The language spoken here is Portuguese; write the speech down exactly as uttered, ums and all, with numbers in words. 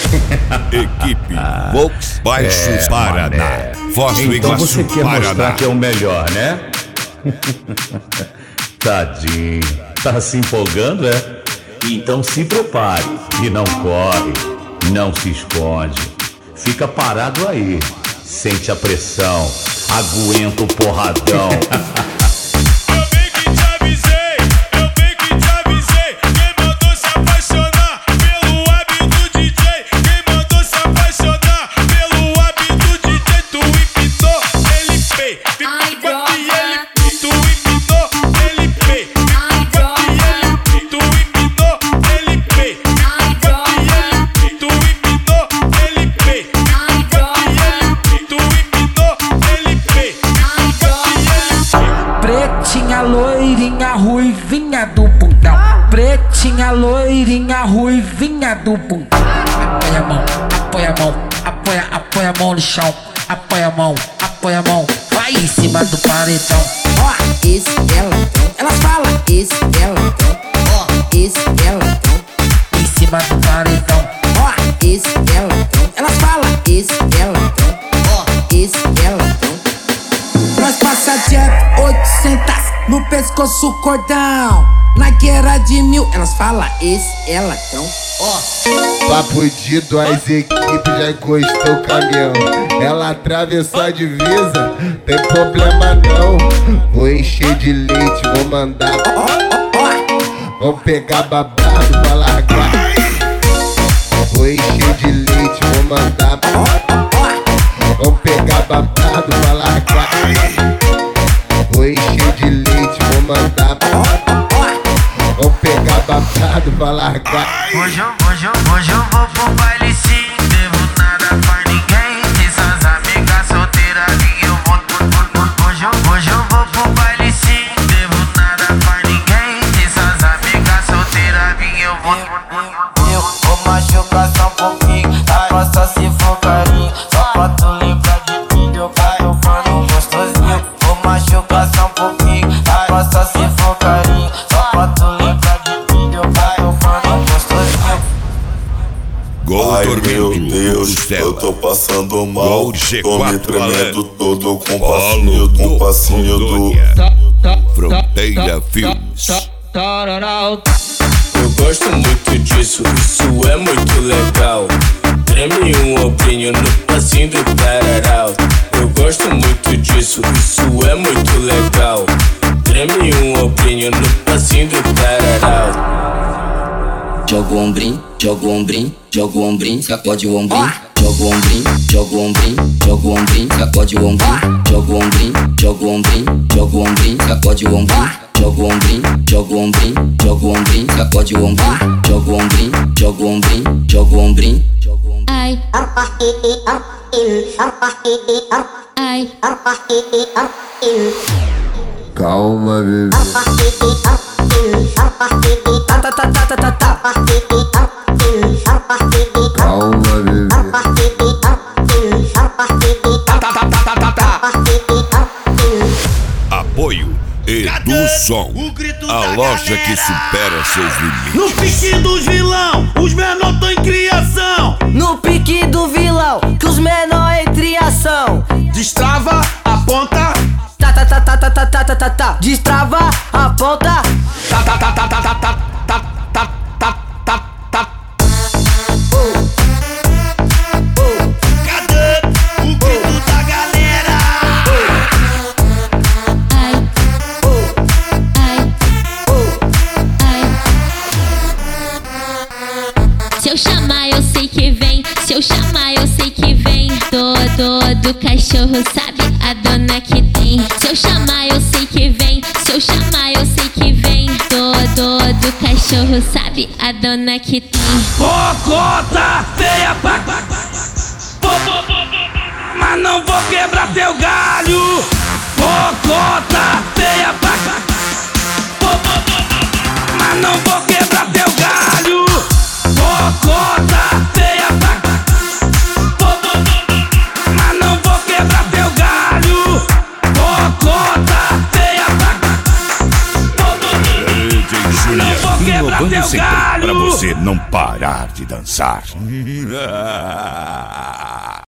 Equipe Volks Baixo é, Paraná. Mané. Foz do Então Iguaçu, você quer Paraná. mostrar que é o melhor, né? Tadinho, tá se empolgando, é? Então se prepare e não corre, não se esconde. Fica parado aí, sente a pressão, aguenta o porradão. Pretinha, loirinha, ruivinha do bundão. Pretinha, loirinha, ruivinha do bundão. Apoia a mão, apoia a mão, apoia, apoia a mão no chão. Apoia a mão, apoia a mão, vai em cima do paredão. Ó, esse elatão, elas falam esse elatão. Ó, esse elatão, em cima do paredão. Ó, esse elatão, elas falam esse elatão. Ó, esse elatão. Nós passa jet oitocentos no pescoço cordão. Nike era de mil, elas falam esse elatão. Ó, papo de duas equipes já encostou o caminhão. Ela atravessou a divisa, tem problema não. Vou encher de leite, vou mandar. Vou pegar babado pra largar. Vou encher de leite, vou mandar. Vou pegar babado pra largar. Vou encher de leite, vou mandar. Vou pegar babado pra largar. Hoje eu, hoje eu, hoje eu vou pro baile sim. Devo nada pra ninguém. Essas amigas solteiras e eu vou. Hoje eu, hoje eu vou pro baile sim. Devo nada pra ninguém. Essas amigas solteiras e eu vou. Eu vou machucar só um pouquinho. Tá só se for carinho. Só pra tu lembrar de mim. Eu caio mano gostosinho. Vou machucar só um pouquinho. Tá só se for carinho. Só pra tu lembrar de mim. Eu caio mano gostosinho. Gol Ai Tormento, meu Deus, Costela. eu tô passando mal. Gol de G Tô me quatro, tremendo Alan. todo com Paulo passinho, com do passinho do. Rondônia. Fronteira Filmes. Eu gosto muito disso, isso é muito legal. Treme um ombrinho no passinho do tararau. Eu gosto muito disso, isso é muito legal. Treme um ombrinho no passinho do tararau. joga o ombrinho, joga o ombrinho, joga o ombrinho, sacode o ombrinho. Joga o ombrinho, joga o ombrinho, joga o ombrinho, sacode o ombrinho. Joga o ombrinho, joga o ombrinho, joga o ombrinho, sacode o ombrinho. Joga o ombrinho, joga o ombrinho, joga o ombrinho, sacode o ombrinho. Joga o ombrinho, joga o ombrinho, joga o ombrinho. Ai, ai, Calma, bebê. Tá, tá, tá, tá, tá, tá. Calma, bebê. Apoio Edu Som, a loja que supera seus limites. No pique dos vilão, os menor tão em criação. No pique do vilão, que os menor entre ação. Destrava, aponta. Tá, tá, tá, tá, tá, tá, tá, tá, tá, tá. Destrava, aponta. Tá, tá, tá, tá, tá, tá, tá, tá, tá, tá, tá, tá. Cadê o grito da galera? ai, ai, ai. Se eu chamar, eu sei que vem. Se eu chamar, eu sei que vem. Todo do cachorro sabe a dona que tem. Se eu chamar, eu sei que vem. Se eu chamar, eu sei que vem. Todo do cachorro sabe a dona que tem. Cocota feia pra... Mas não vou quebrar teu galho. Cocota feia pra... Mas não vou quebrar teu galho. Cocota feia pra... Mas não vou quebrar teu galho. Cocota feia pra... Não vou quebrar teu galho. você não parar de dançar.